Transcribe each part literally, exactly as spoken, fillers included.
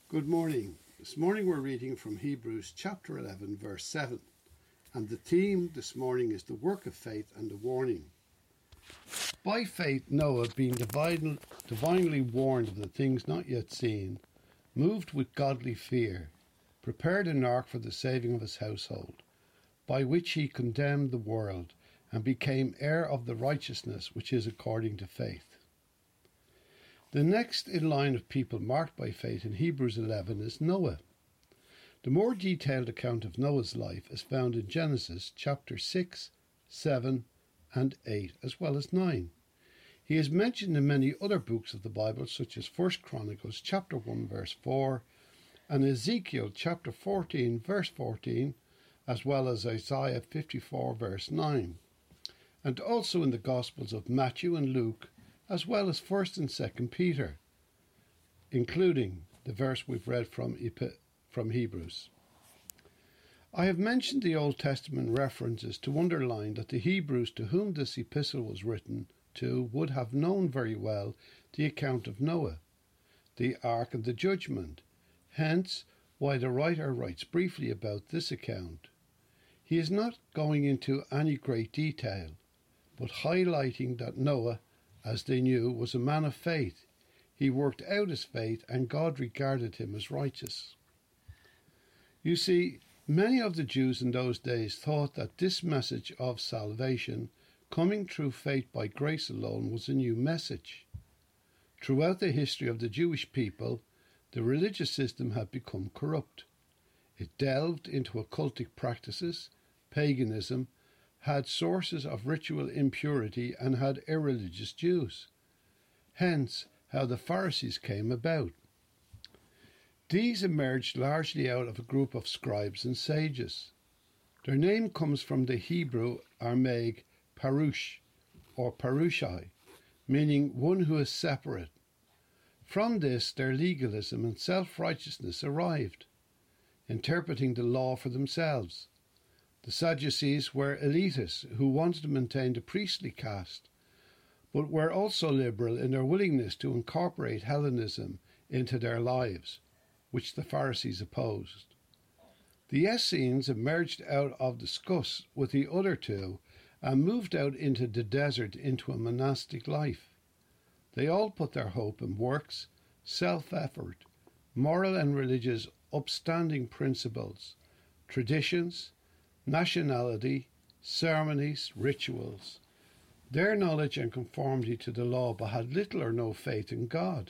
Good morning. This morning we're reading from Hebrews chapter eleven verse seven, and the theme this morning is the work of faith and the warning. By faith Noah, being divine, divinely warned of the things not yet seen, moved with godly fear, prepared an ark for the saving of his household, by which he condemned the world, and became heir of the righteousness which is according to faith. The next in line of people marked by faith in Hebrews eleven is Noah. The more detailed account of Noah's life is found in Genesis chapter six, seven and eight, as well as nine. He is mentioned in many other books of the Bible, such as First Chronicles chapter one verse four and Ezekiel chapter fourteen verse fourteen, as well as Isaiah fifty-four verse nine, and also in the Gospels of Matthew and Luke, as well as First and Second Peter, including the verse we've read from, from Hebrews. I have mentioned the Old Testament references to underline that the Hebrews to whom this epistle was written to would have known very well the account of Noah, the ark and the judgment, hence why the writer writes briefly about this account. He is not going into any great detail, but highlighting that Noah, as they knew, was a man of faith. He worked out his faith, and God regarded him as righteous. You see, many of the Jews in those days thought that this message of salvation, coming through faith by grace alone, was a new message. Throughout the history of the Jewish people, the religious system had become corrupt. It delved into occultic practices, paganism, had sources of ritual impurity, and had irreligious Jews. Hence how the Pharisees came about. These emerged largely out of a group of scribes and sages. Their name comes from the Hebrew Aramaic parush or parushai, meaning one who is separate. From this their legalism and self-righteousness arrived, interpreting the law for themselves. The Sadducees were elitists who wanted to maintain the priestly caste, but were also liberal in their willingness to incorporate Hellenism into their lives, which the Pharisees opposed. The Essenes emerged out of disgust with the other two and moved out into the desert into a monastic life. They all put their hope in works, self-effort, moral and religious upstanding principles, traditions, nationality, ceremonies, rituals, their knowledge and conformity to the law, but had little or no faith in God.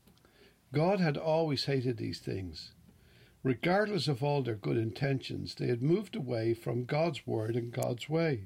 God had always hated these things. Regardless of all their good intentions, they had moved away from God's word and God's way.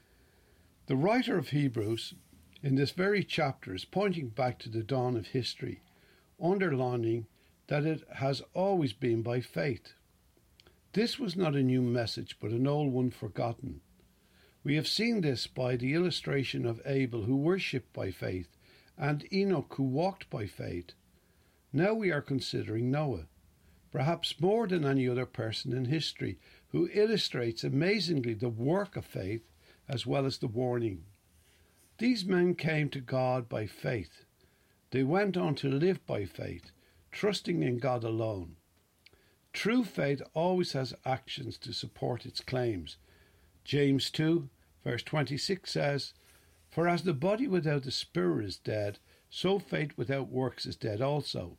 The writer of Hebrews in this very chapter is pointing back to the dawn of history, underlining that it has always been by faith. This was not a new message, but an old one forgotten. We have seen this by the illustration of Abel, who worshipped by faith, and Enoch, who walked by faith. Now we are considering Noah, perhaps more than any other person in history, who illustrates amazingly the work of faith as well as the warning. These men came to God by faith. They went on to live by faith, trusting in God alone. True faith always has actions to support its claims. James two, verse twenty-six says, "For as the body without the spirit is dead, so faith without works is dead also."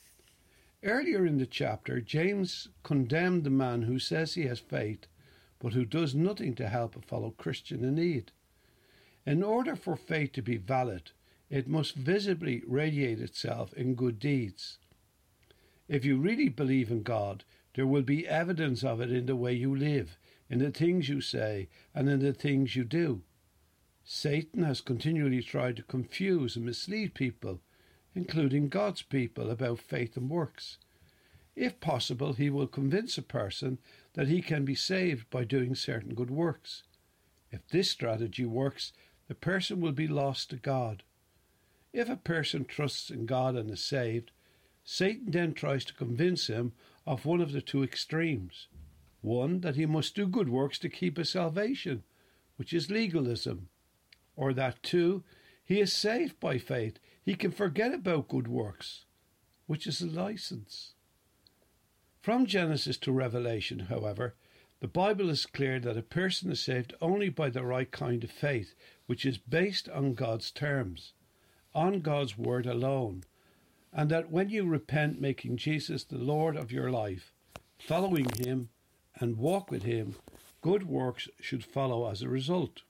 Earlier in the chapter, James condemned the man who says he has faith, but who does nothing to help a fellow Christian in need. In order for faith to be valid, it must visibly radiate itself in good deeds. If you really believe in God, there will be evidence of it in the way you live, in the things you say, and in the things you do. Satan has continually tried to confuse and mislead people, including God's people, about faith and works. If possible, he will convince a person that he can be saved by doing certain good works. If this strategy works, the person will be lost to God. If a person trusts in God and is saved, Satan then tries to convince him of one of the two extremes. One, that he must do good works to keep his salvation, which is legalism. Or that two, he is saved by faith. He can forget about good works, which is a license. From Genesis to Revelation, however, the Bible is clear that a person is saved only by the right kind of faith, which is based on God's terms, on God's word alone, and that when you repent, making Jesus the Lord of your life, following him and walk with him, good works should follow as a result.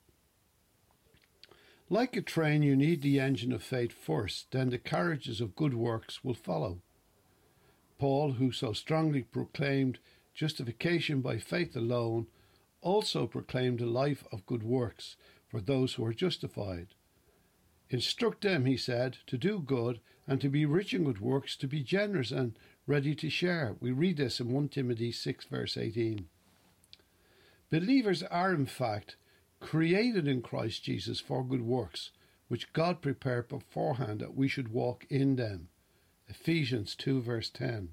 Like a train, you need the engine of faith first, then the carriages of good works will follow. Paul, who so strongly proclaimed justification by faith alone, also proclaimed a life of good works for those who are justified. Instruct them, he said, to do good and to be rich in good works, to be generous and ready to share. We read this in First Timothy six, verse eighteen. Believers are, in fact, created in Christ Jesus for good works, which God prepared beforehand that we should walk in them. Ephesians two, verse ten.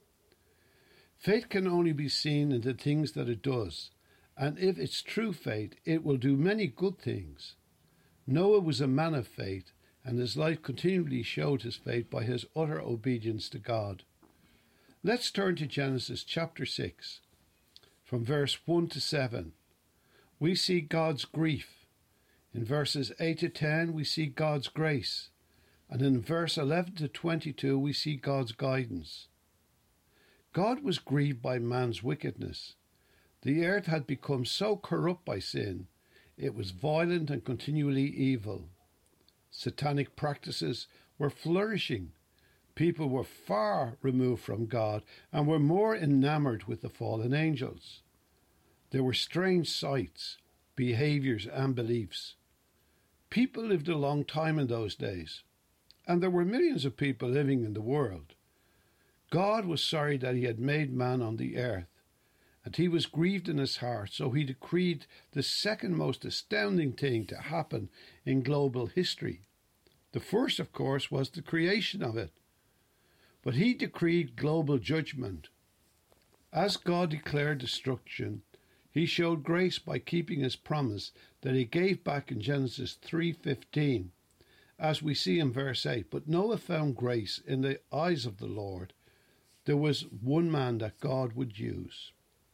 Faith can only be seen in the things that it does, and if it's true faith, it will do many good things. Noah was a man of faith, and his life continually showed his faith by his utter obedience to God. Let's turn to Genesis chapter six, from verse one to seven. We see God's grief. In verses eight to ten, we see God's grace. And in verse eleven to twenty-two, we see God's guidance. God was grieved by man's wickedness. The earth had become so corrupt by sin, it was violent and continually evil. Satanic practices were flourishing. People were far removed from God and were more enamored with the fallen angels. There were strange sights, behaviors, and beliefs. People lived a long time in those days, and there were millions of people living in the world. God was sorry that he had made man on the earth, and he was grieved in his heart, so he decreed the second most astounding thing to happen in global history. The first, of course, was the creation of it, but he decreed global judgment. As God declared destruction, he showed grace by keeping his promise that he gave back in Genesis three fifteen, as we see in verse eight. But Noah found grace in the eyes of the Lord. There was one man that God would use.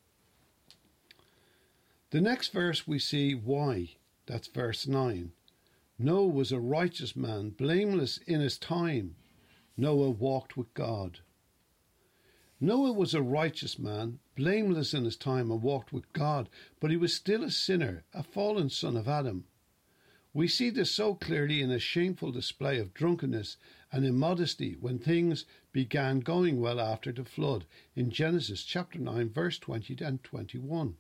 The next verse we see why. That's verse nine. Noah was a righteous man, blameless in his time. Noah walked with God. Noah was a righteous man, blameless in his time, and walked with God, but he was still a sinner, a fallen son of Adam. We see this so clearly in a shameful display of drunkenness and immodesty when things began going well after the flood in Genesis chapter nine, verse twenty and twenty-one.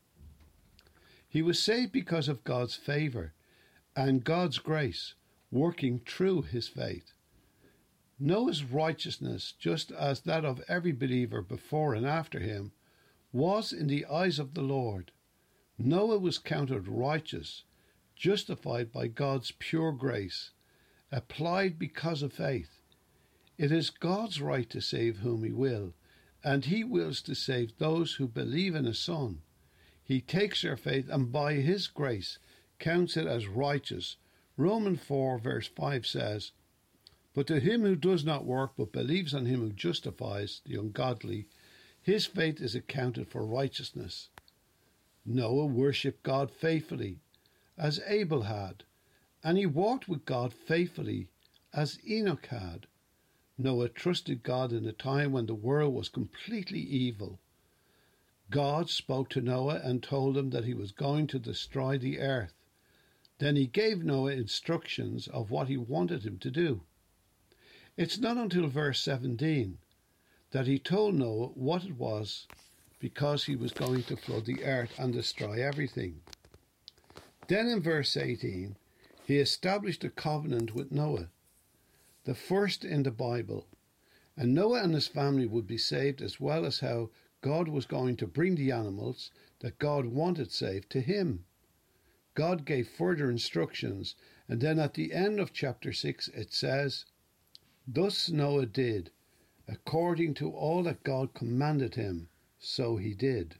He was saved because of God's favour and God's grace working through his faith. Noah's righteousness, just as that of every believer before and after him, was in the eyes of the Lord. Noah was counted righteous, justified by God's pure grace, applied because of faith. It is God's right to save whom he will, and he wills to save those who believe in his Son. He takes their faith and by his grace counts it as righteous. Romans four verse five says, "But to him who does not work but believes on him who justifies the ungodly, his faith is accounted for righteousness." Noah worshipped God faithfully, as Abel had, and he walked with God faithfully, as Enoch had. Noah trusted God in a time when the world was completely evil. God spoke to Noah and told him that he was going to destroy the earth. Then he gave Noah instructions of what he wanted him to do. It's not until verse seventeen that he told Noah what it was, because he was going to flood the earth and destroy everything. Then in verse eighteen, he established a covenant with Noah, the first in the Bible, and Noah and his family would be saved, as well as how God was going to bring the animals that God wanted saved to him. God gave further instructions, and then at the end of chapter six it says, "Thus Noah did, according to all that God commanded him, so he did."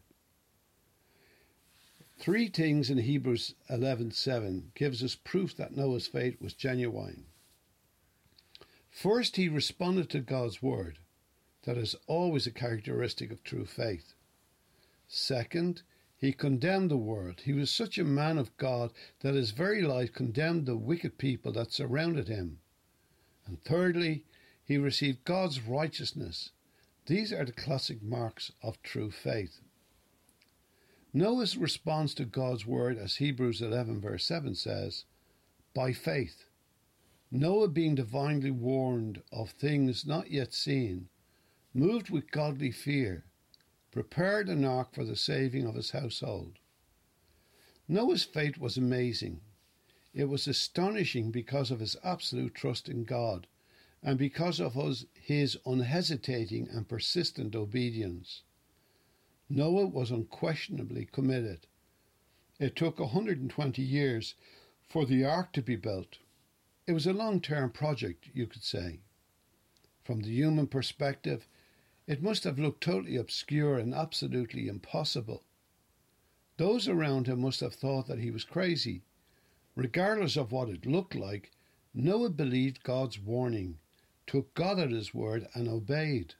Three things in Hebrews eleven seven gives us proof that Noah's faith was genuine. First, he responded to God's word. that is always a characteristic of true faith. Second, he condemned the world. He was such a man of God that his very life condemned the wicked people that surrounded him. And thirdly, he received God's righteousness. These are the classic marks of true faith. Noah's response to God's word, as Hebrews eleven verse seven says, by faith. Noah, being divinely warned of things not yet seen, moved with godly fear, prepared an ark for the saving of his household. Noah's faith was amazing. It was astonishing because of his absolute trust in God and because of his, his unhesitating and persistent obedience. Noah was unquestionably committed. It took one hundred twenty years for the ark to be built. It was a long-term project, you could say. From the human perspective, it must have looked totally obscure and absolutely impossible. Those around him must have thought that he was crazy. Regardless of what it looked like, Noah believed God's warning, took God at his word, and obeyed.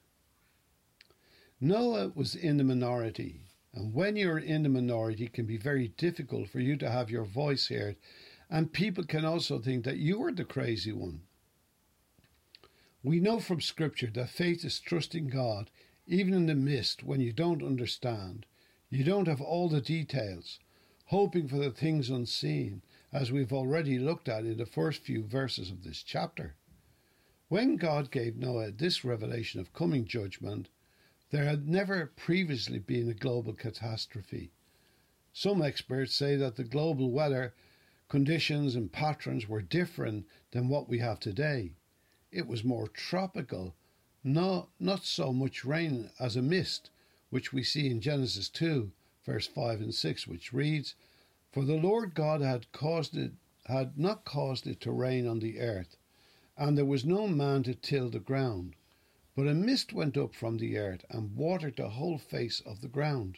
Noah was in the minority, and when you're in the minority, it can be very difficult for you to have your voice heard, and people can also think that you are the crazy one. We know from Scripture that faith is trusting God, even in the midst when you don't understand, you don't have all the details, hoping for the things unseen, as we've already looked at in the first few verses of this chapter. When God gave Noah this revelation of coming judgment, there had never previously been a global catastrophe. Some experts say that the global weather conditions and patterns were different than what we have today. It was more tropical, no, not so much rain as a mist, which we see in Genesis two, verse five and six, which reads, For the Lord God had caused it, had not caused it to rain on the earth, and there was no man to till the ground. But a mist went up from the earth and watered the whole face of the ground.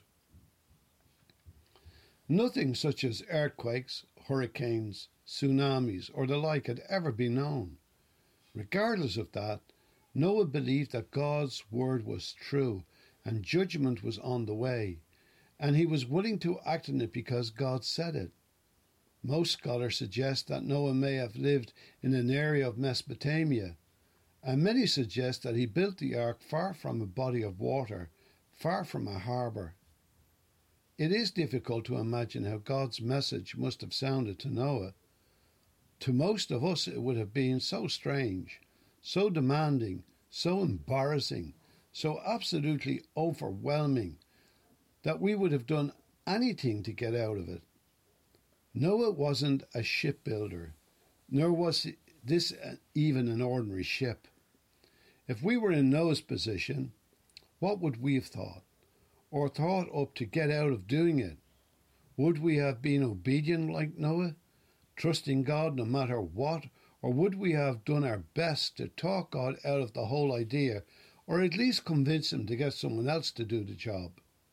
Nothing such as earthquakes, hurricanes, tsunamis, or the like had ever been known. Regardless of that, Noah believed that God's word was true and judgment was on the way, and he was willing to act on it because God said it. Most scholars suggest that Noah may have lived in an area of Mesopotamia, and many suggest that he built the ark far from a body of water, far from a harbour. It is difficult to imagine how God's message must have sounded to Noah. To most of us it would have been so strange, so demanding, so embarrassing, so absolutely overwhelming, that we would have done anything to get out of it. Noah wasn't a shipbuilder, nor was this even an ordinary ship. If we were in Noah's position, what would we have thought, or thought up to get out of doing it? Would we have been obedient like Noah, trusting God no matter what, or would we have done our best to talk God out of the whole idea, or at least convince him to get someone else to do the job?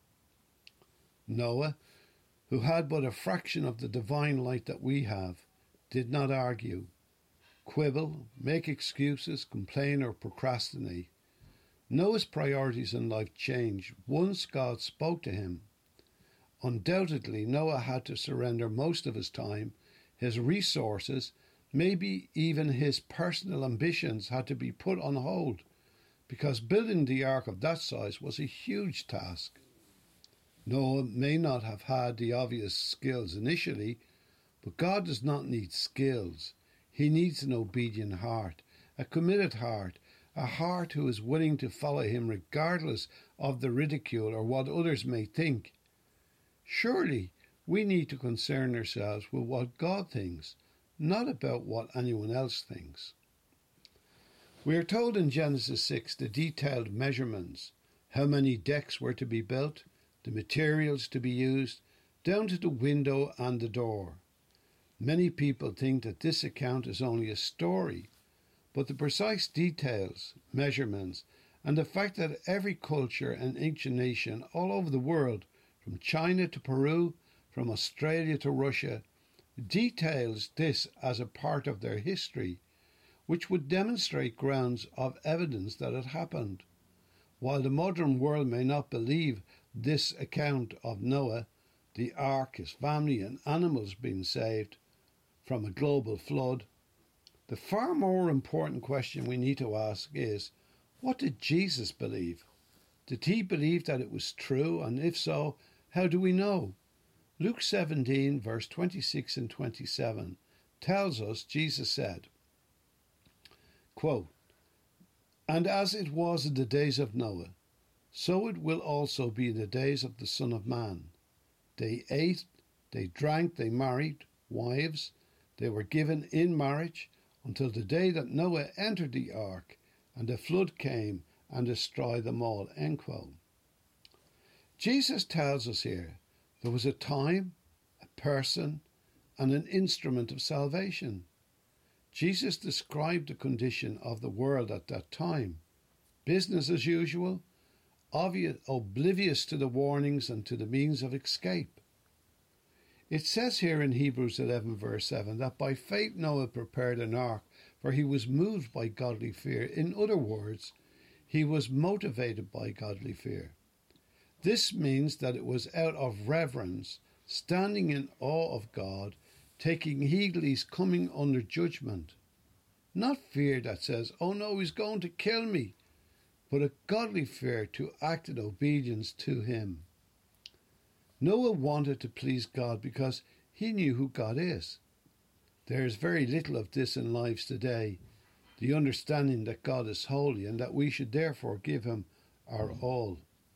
Noah, who had but a fraction of the divine light that we have, did not argue, quibble, make excuses, complain, or procrastinate. Noah's priorities in life changed once God spoke to him. Undoubtedly, Noah had to surrender most of his time, his resources, maybe even his personal ambitions had to be put on hold, because building the ark of that size was a huge task. Noah may not have had the obvious skills initially, but God does not need skills. He needs an obedient heart, a committed heart, a heart who is willing to follow him regardless of the ridicule or what others may think. Surely we need to concern ourselves with what God thinks, not about what anyone else thinks. We are told in Genesis six the detailed measurements, how many decks were to be built, the materials to be used, down to the window and the door. Many people think that this account is only a story, but the precise details, measurements, and the fact that every culture and ancient nation all over the world, from China to Peru, from Australia to Russia, details this as a part of their history, which would demonstrate grounds of evidence that it happened. While the modern world may not believe this account of Noah, the ark, his family and animals being saved from a global flood, the far more important question we need to ask is, what did Jesus believe? Did he believe that it was true? And if so, how do we know? Luke seventeen, verse twenty-six and twenty-seven tells us Jesus said, quote, "And as it was in the days of Noah, so it will also be in the days of the Son of Man. They ate, they drank, they married wives, they were given in marriage until the day that Noah entered the ark, and the flood came and destroyed them all." End quote. Jesus tells us here there was a time, a person, and an instrument of salvation. Jesus described the condition of the world at that time. Business as usual, obvious, oblivious to the warnings and to the means of escape. It says here in Hebrews eleven verse seven that by faith Noah prepared an ark, for he was moved by godly fear. In other words, he was motivated by godly fear. This means that it was out of reverence, standing in awe of God, taking heed he's coming under judgment. Not fear that says, oh no, he's going to kill me, but a godly fear to act in obedience to him. Noah wanted to please God because he knew who God is. There is very little of this in lives today, the understanding that God is holy and that we should therefore give him our all.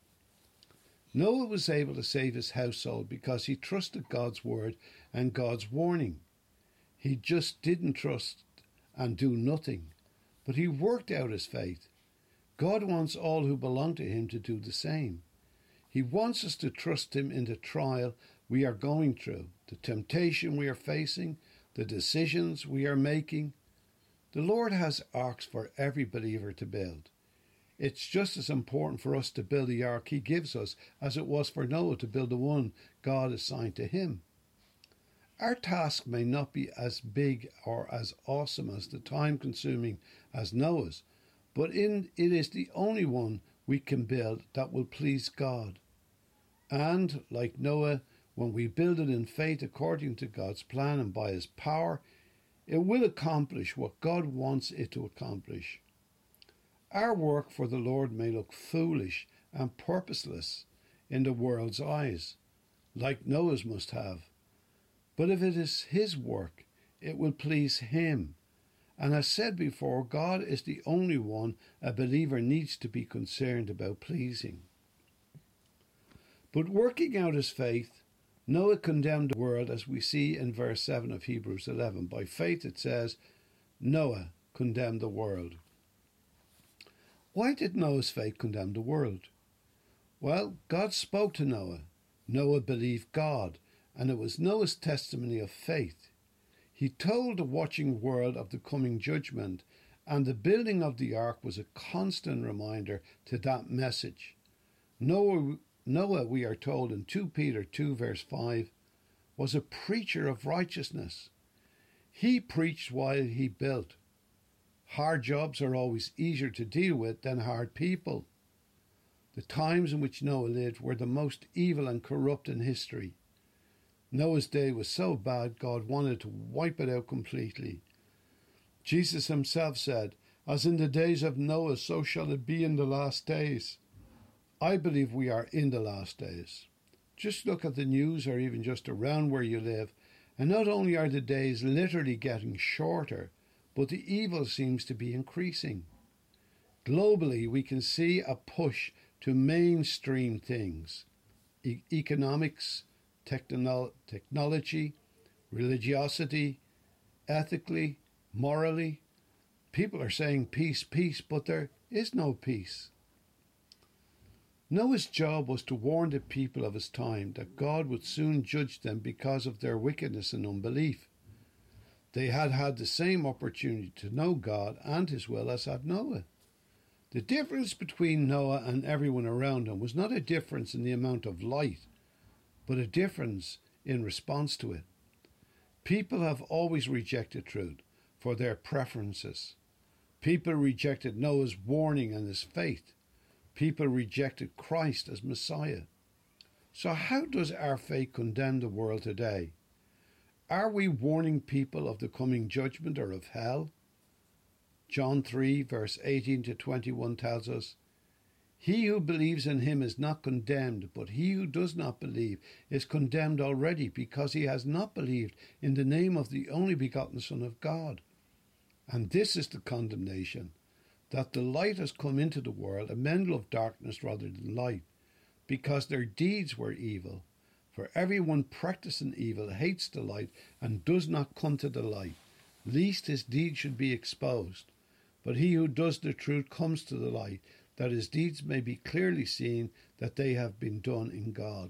Noah was able to save his household because he trusted God's word and God's warning. He just didn't trust and do nothing, but he worked out his faith. God wants all who belong to him to do the same. He wants us to trust him in the trial we are going through, the temptation we are facing, the decisions we are making. The Lord has arks for every believer to build. It's just as important for us to build the ark he gives us as it was for Noah to build the one God assigned to him. Our task may not be as big or as awesome as the time-consuming as Noah's, but in, it is the only one we can build that will please God. And, like Noah, when we build it in faith according to God's plan and by his power, it will accomplish what God wants it to accomplish. Our work for the Lord may look foolish and purposeless in the world's eyes, like Noah's must have. But if it is his work, it will please him. And as said before, God is the only one a believer needs to be concerned about pleasing. But working out his faith, Noah condemned the world, as we see in verse seven of Hebrews eleven. By faith it says, Noah condemned the world. Why did Noah's faith condemn the world? Well, God spoke to Noah. Noah believed God, and it was Noah's testimony of faith. He told the watching world of the coming judgment, and the building of the ark was a constant reminder to that message. Noah, Noah, we are told in Second Peter two verse five, was a preacher of righteousness. He preached while he built. Hard jobs are always easier to deal with than hard people. The times in which Noah lived were the most evil and corrupt in history. Noah's day was so bad, God wanted to wipe it out completely. Jesus himself said, as in the days of Noah, so shall it be in the last days. I believe we are in the last days. Just look at the news or even just around where you live, and not only are the days literally getting shorter, but the evil seems to be increasing. Globally, we can see a push to mainstream things. E- economics, technolo- technology, religiosity, ethically, morally. People are saying peace, peace, but there is no peace. Noah's job was to warn the people of his time that God would soon judge them because of their wickedness and unbelief. They had had the same opportunity to know God and his will as had Noah. The difference between Noah and everyone around him was not a difference in the amount of light, but a difference in response to it. People have always rejected truth for their preferences. People rejected Noah's warning and his faith. People rejected Christ as Messiah. So how does our faith condemn the world today? Are we warning people of the coming judgment or of hell? John three, verse eighteen to twenty-one tells us, "He who believes in him is not condemned, but he who does not believe is condemned already, because he has not believed in the name of the only begotten Son of God. And this is the condemnation, that the light has come into the world, and men love darkness rather than light, because their deeds were evil. For everyone practicing evil hates the light and does not come to the light, lest his deeds should be exposed. But he who does the truth comes to the light, that his deeds may be clearly seen that they have been done in God."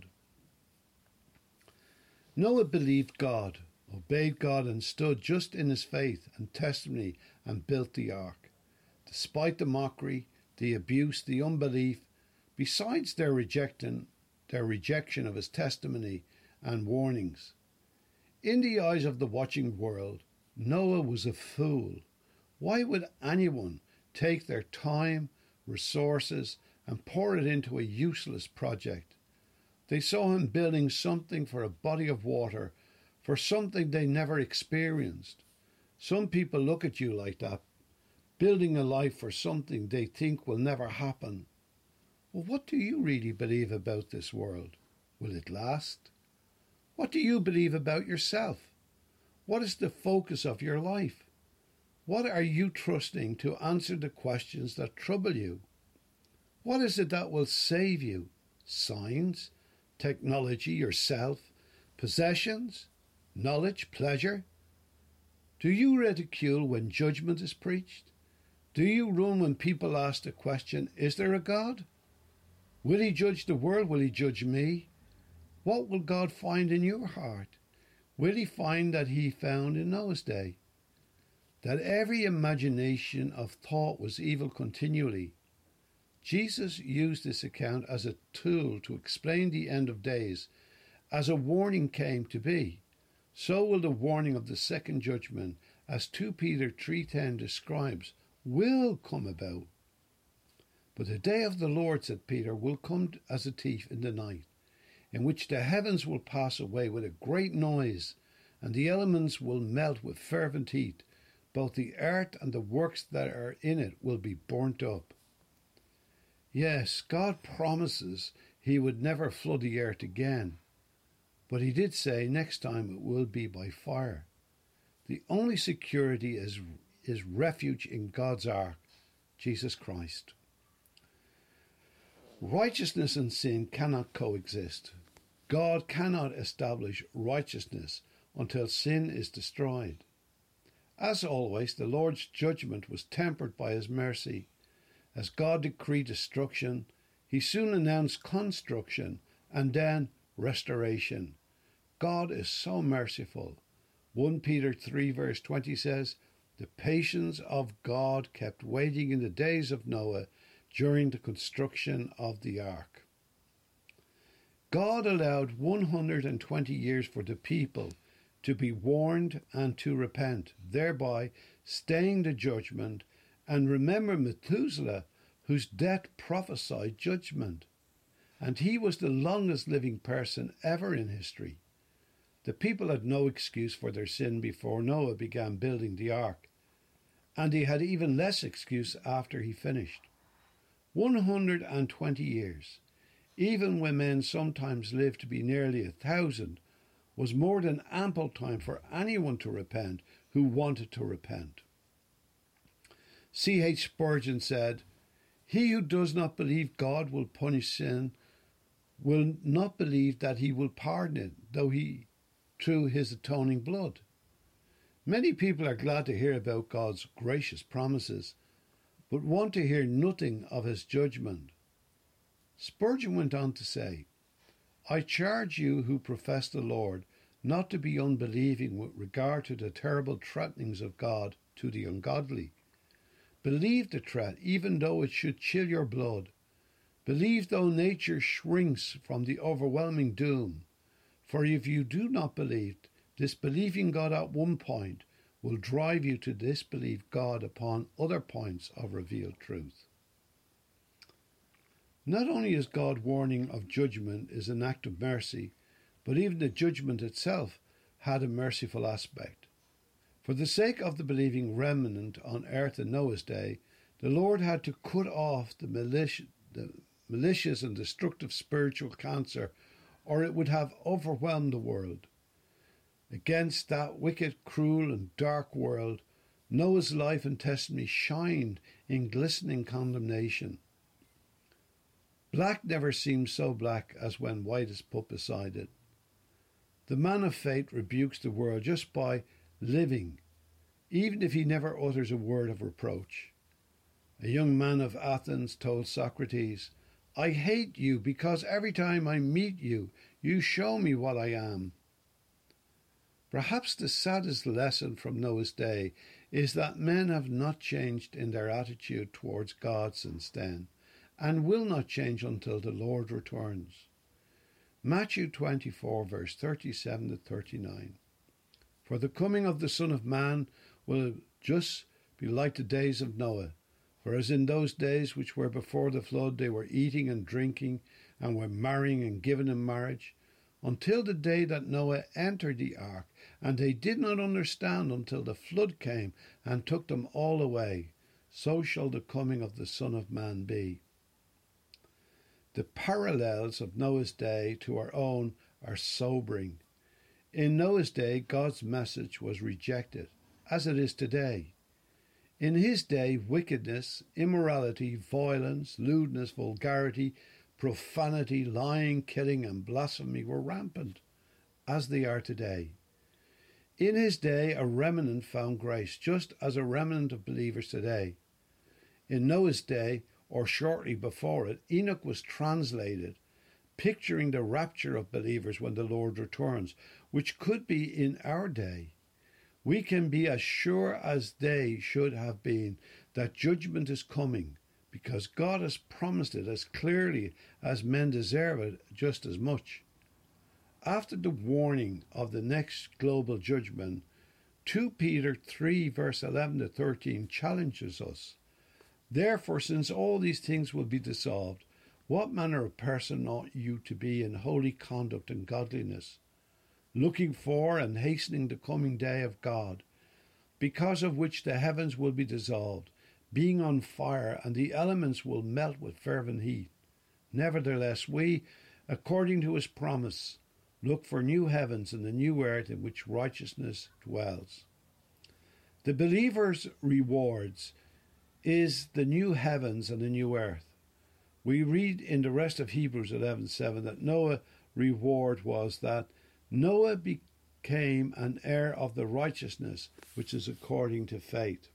Noah believed God, obeyed God, and stood just in his faith and testimony and built the ark. Despite the mockery, the abuse, the unbelief, besides their rejecting, their rejection of his testimony and warnings. In the eyes of the watching world, Noah was a fool. Why would anyone take their time, resources, and pour it into a useless project? They saw him building something for a body of water, for something they never experienced. Some people look at you like that, building a life for something they think will never happen. Well, what do you really believe about this world? Will it last? What do you believe about yourself? What is the focus of your life? What are you trusting to answer the questions that trouble you? What is it that will save you? Science, technology, yourself, possessions, knowledge, pleasure? Do you ridicule when judgment is preached? Do you run when people ask the question, is there a God? Will he judge the world? Will he judge me? What will God find in your heart? Will he find that he found in Noah's day? That every imagination of thought was evil continually. Jesus used this account as a tool to explain the end of days, as a warning came to be. So will the warning of the second judgment, as Second Peter three ten describes, will come about. But the day of the Lord, said Peter, will come as a thief in the night, in which the heavens will pass away with a great noise, and the elements will melt with fervent heat. Both the earth and the works that are in it will be burnt up. Yes, God promises he would never flood the earth again, but he did say next time it will be by fire. The only security is, is refuge in God's ark, Jesus Christ. Righteousness and sin cannot coexist. God cannot establish righteousness until sin is destroyed. As always, the Lord's judgment was tempered by his mercy. As God decreed destruction, he soon announced construction and then restoration. God is so merciful. First Peter three verse twenty says, "The patience of God kept waiting in the days of Noah during the construction of the ark." God allowed one hundred twenty years for the people to be warned and to repent, thereby staying the judgment. And remember Methuselah, whose death prophesied judgment. And he was the longest living person ever in history. The people had no excuse for their sin before Noah began building the ark, and he had even less excuse after he finished. one hundred twenty years, even when men sometimes lived to be nearly a thousand, was more than ample time for anyone to repent who wanted to repent. C H Spurgeon said, "He who does not believe God will punish sin will not believe that he will pardon it, though he through his atoning blood." Many people are glad to hear about God's gracious promises, but want to hear nothing of his judgment. Spurgeon went on to say, "I charge you who profess the Lord not to be unbelieving with regard to the terrible threatenings of God to the ungodly. Believe the threat, even though it should chill your blood. Believe though nature shrinks from the overwhelming doom. For if you do not believe, disbelieving God at one point will drive you to disbelieve God upon other points of revealed truth." Not only is God warning of judgment is an act of mercy, but even the judgment itself had a merciful aspect. For the sake of the believing remnant on earth in Noah's day, the Lord had to cut off the, malici- the malicious and destructive spiritual cancer, or it would have overwhelmed the world. Against that wicked, cruel and dark world, Noah's life and testimony shined in glistening condemnation. Black never seems so black as when white is put beside it. The man of faith rebukes the world just by living, even if he never utters a word of reproach. A young man of Athens told Socrates, "I hate you because every time I meet you, you show me what I am." Perhaps the saddest lesson from Noah's day is that men have not changed in their attitude towards God since then, and will not change until the Lord returns. Matthew twenty-four, verse thirty-seven to thirty-nine. For the coming of the Son of Man will just be like the days of Noah. For as in those days which were before the flood, they were eating and drinking, and were marrying and giving in marriage, until the day that Noah entered the ark, and they did not understand until the flood came and took them all away. So shall the coming of the Son of Man be. The parallels of Noah's day to our own are sobering. In Noah's day, God's message was rejected, as it is today. In his day, wickedness, immorality, violence, lewdness, vulgarity, profanity, lying, killing, and blasphemy were rampant, as they are today. In his day, a remnant found grace, just as a remnant of believers today. In Noah's day, or shortly before it, Enoch was translated, picturing the rapture of believers when the Lord returns, which could be in our day. We can be as sure as they should have been that judgment is coming, because God has promised it as clearly as men deserve it just as much. After the warning of the next global judgment, Second Peter three, verse eleven to thirteen challenges us. Therefore, since all these things will be dissolved, what manner of person ought you to be in holy conduct and godliness, looking for and hastening the coming day of God, because of which the heavens will be dissolved, being on fire, and the elements will melt with fervent heat? Nevertheless, we, according to his promise, look for new heavens and the new earth in which righteousness dwells. The believer's rewards is the new heavens and the new earth. We read in the rest of Hebrews eleven seven that Noah's reward was that Noah became an heir of the righteousness which is according to faith.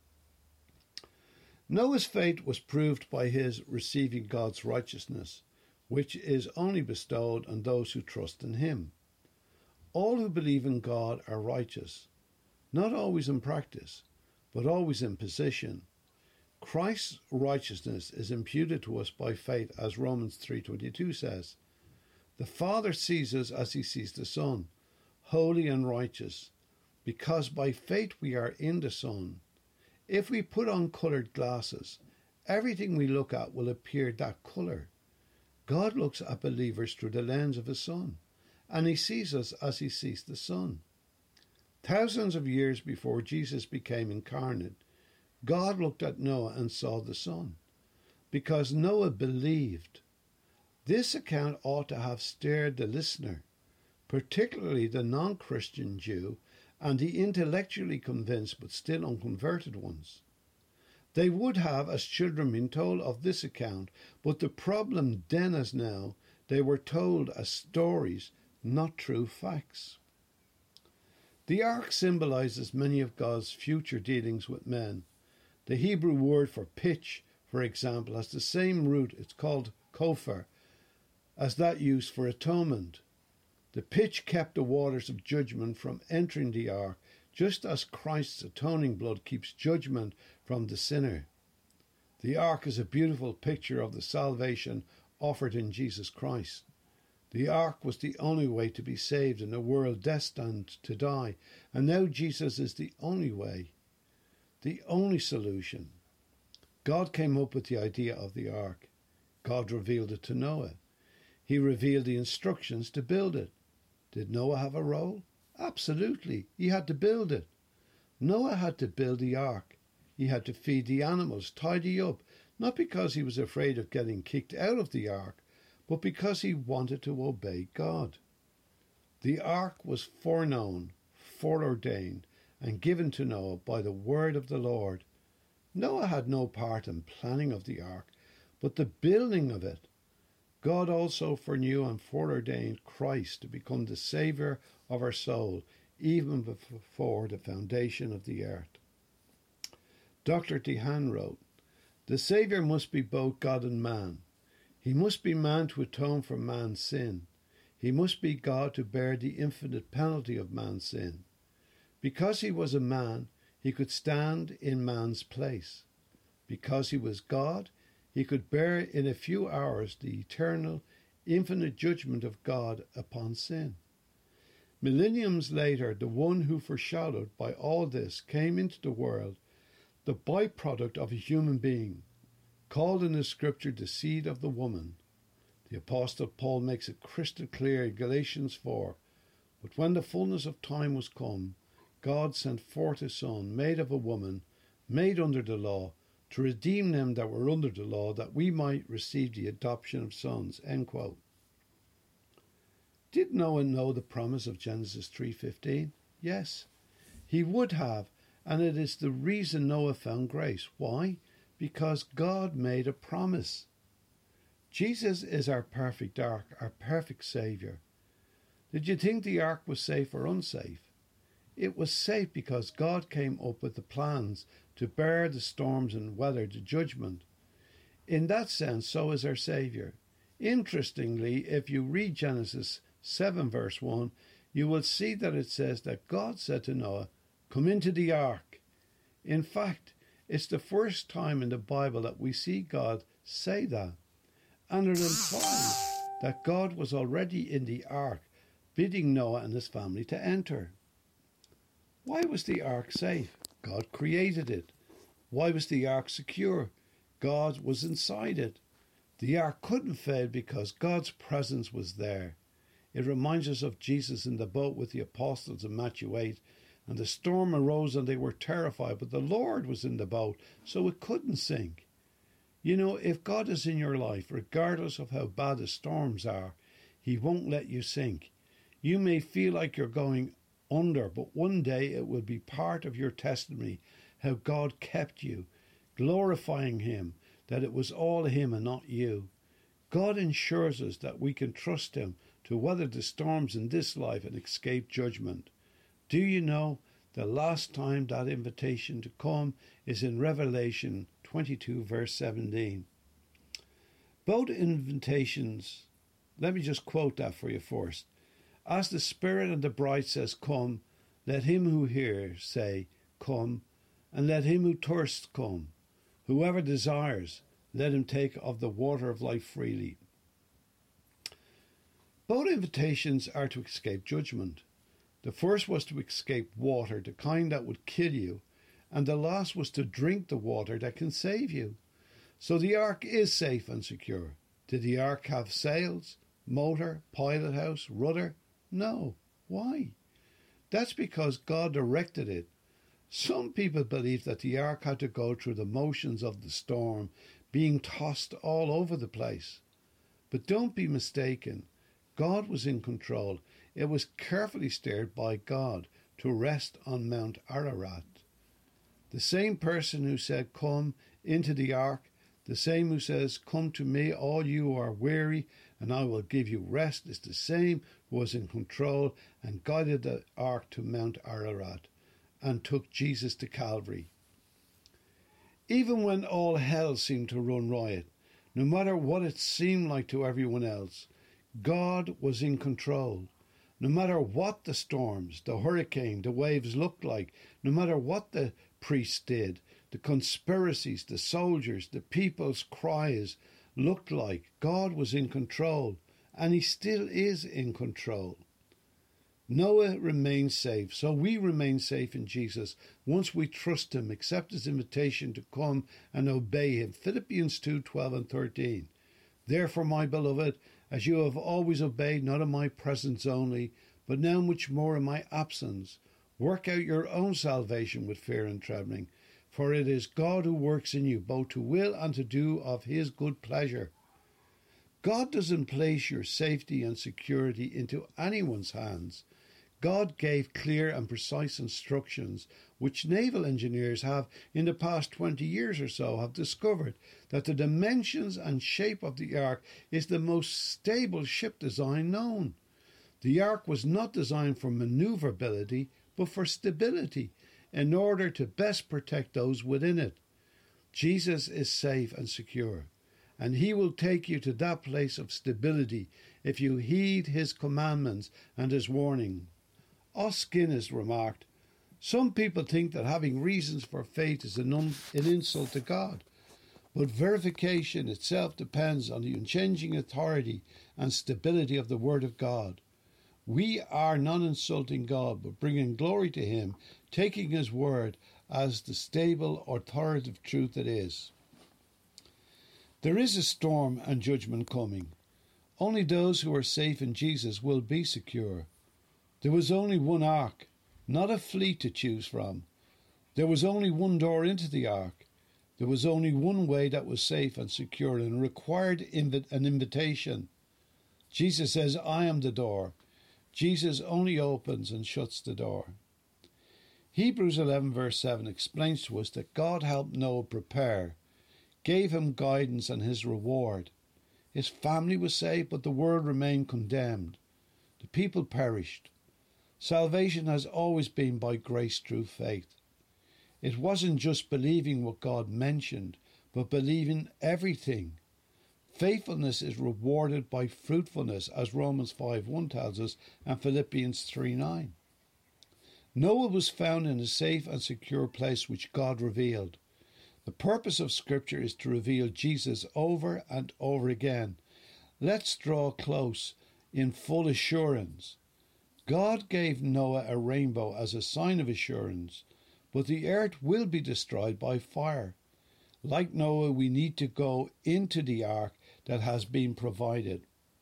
Noah's faith was proved by his receiving God's righteousness, which is only bestowed on those who trust in him. All who believe in God are righteous, not always in practice, but always in position. Christ's righteousness is imputed to us by faith, as Romans three twenty-two says. The Father sees us as he sees the Son, holy and righteous, because by faith we are in the Son. If we put on coloured glasses, everything we look at will appear that colour. God looks at believers through the lens of his Son, and he sees us as he sees the Son. Thousands of years before Jesus became incarnate, God looked at Noah and saw the Son, because Noah believed. This account ought to have stirred the listener, particularly the non-Christian Jew and the intellectually convinced but still unconverted ones. They would have, as children, been told of this account, but the problem then as now, they were told as stories, not true facts. The ark symbolizes many of God's future dealings with men. The Hebrew word for pitch, for example, has the same root, it's called kopher, as that used for atonement. The pitch kept the waters of judgment from entering the ark, just as Christ's atoning blood keeps judgment from the sinner. The ark is a beautiful picture of the salvation offered in Jesus Christ. The ark was the only way to be saved in a world destined to die, and now Jesus is the only way, the only solution. God came up with the idea of the ark. God revealed it to Noah. He revealed the instructions to build it. Did Noah have a role? Absolutely. He had to build it. Noah had to build the ark. He had to feed the animals, tidy up, not because he was afraid of getting kicked out of the ark, but because he wanted to obey God. The ark was foreknown, foreordained, and given to Noah by the word of the Lord. Noah had no part in planning of the ark, but the building of it. God also foreknew and foreordained Christ to become the Saviour of our soul, even before the foundation of the earth. Doctor DeHaan wrote, "The Saviour must be both God and man. He must be man to atone for man's sin. He must be God to bear the infinite penalty of man's sin. Because he was a man, he could stand in man's place. Because he was God, he could bear in a few hours the eternal, infinite judgment of God upon sin. Millenniums later, the one who foreshadowed by all this came into the world, the byproduct of a human being, called in the scripture the seed of the woman. The Apostle Paul makes it crystal clear in Galatians four, but when the fullness of time was come, God sent forth his Son, made of a woman, made under the law, to redeem them that were under the law, that we might receive the adoption of sons." End quote. Did Noah know the promise of Genesis three fifteen? Yes, he would have, and it is the reason Noah found grace. Why? Because God made a promise. Jesus is our perfect ark, our perfect Saviour. Did you think the ark was safe or unsafe? It was safe because God came up with the plans to bear the storms and weather the judgment. In that sense, so is our Saviour. Interestingly, if you read Genesis seven verse one, you will see that it says that God said to Noah, "Come into the ark." In fact, it's the first time in the Bible that we see God say that. And it implies that God was already in the ark, bidding Noah and his family to enter. Why was the ark safe? God created it. Why was the ark secure? God was inside it. The ark couldn't fail because God's presence was there. It reminds us of Jesus in the boat with the apostles in Matthew eight, and the storm arose and they were terrified, but the Lord was in the boat, so it couldn't sink. You know, if God is in your life, regardless of how bad the storms are, he won't let you sink. You may feel like you're going under, but one day it will be part of your testimony how God kept you, glorifying him, that it was all him and not you. God ensures us that we can trust him to weather the storms in this life and escape judgment. Do you know the last time that invitation to come is in Revelation twenty-two verse seventeen. Both invitations, let me just quote that for you first. As the Spirit and the bride says, "Come," let him who hears say, "Come," and let him who thirsts come. Whoever desires, let him take of the water of life freely. Both invitations are to escape judgment. The first was to escape water, the kind that would kill you, and the last was to drink the water that can save you. So the ark is safe and secure. Did the ark have sails, motor, pilot house, rudder? No. Why? That's because God directed it. Some people believe that the ark had to go through the motions of the storm, being tossed all over the place. But don't be mistaken. God was in control. It was carefully steered by God to rest on Mount Ararat. The same person who said, "Come into the ark," the same who says, "Come to me, all you who are weary, and I will give you rest," is the same who was in control and guided the ark to Mount Ararat and took Jesus to Calvary. Even when all hell seemed to run riot, no matter what it seemed like to everyone else, God was in control. No matter what the storms, the hurricane, the waves looked like, no matter what the priests did, the conspiracies, the soldiers, the people's cries looked like, God was in control, and he still is in control. Noah remained safe, so we remain safe in Jesus once we trust him, accept his invitation to come and obey him. Philippians two, twelve and thirteen. Therefore, my beloved, as you have always obeyed, not in my presence only, but now much more in my absence, work out your own salvation with fear and trembling, for it is God who works in you, both to will and to do of his good pleasure. God doesn't place your safety and security into anyone's hands. God gave clear and precise instructions, which naval engineers have, in the past twenty years or so, have discovered that the dimensions and shape of the Ark is the most stable ship design known. The Ark was not designed for maneuverability, but for stability, in order to best protect those within it. Jesus is safe and secure, and he will take you to that place of stability if you heed his commandments and his warning. Os Guinness remarked, "Some people think that having reasons for faith is an, un- an insult to God, but verification itself depends on the unchanging authority and stability of the Word of God. We are not insulting God, but bringing glory to him, taking his word as the stable, authoritative truth it is." There is a storm and judgment coming. Only those who are safe in Jesus will be secure. There was only one ark, not a fleet to choose from. There was only one door into the ark. There was only one way that was safe and secure and required invi- an invitation. Jesus says, "I am the door." Jesus only opens and shuts the door. Hebrews eleven verse seven explains to us that God helped Noah prepare, gave him guidance and his reward. His family was saved, but the world remained condemned. The people perished. Salvation has always been by grace through faith. It wasn't just believing what God mentioned, but believing everything. Faithfulness is rewarded by fruitfulness, as Romans five one tells us, and Philippians three nine. Noah was found in a safe and secure place which God revealed. The purpose of Scripture is to reveal Jesus over and over again. Let's draw close in full assurance. God gave Noah a rainbow as a sign of assurance, but the earth will be destroyed by fire. Like Noah, we need to go into the ark that has been provided.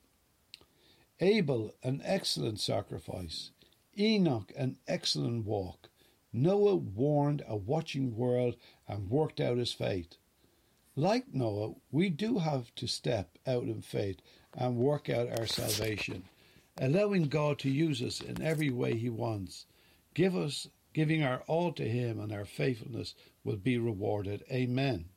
Abel, an excellent sacrifice. Enoch, an excellent walk. Noah warned a watching world and worked out his faith. Like Noah, we do have to step out in faith and work out our salvation, allowing God to use us in every way he wants. Give us, giving our all to him, and our faithfulness will be rewarded. Amen.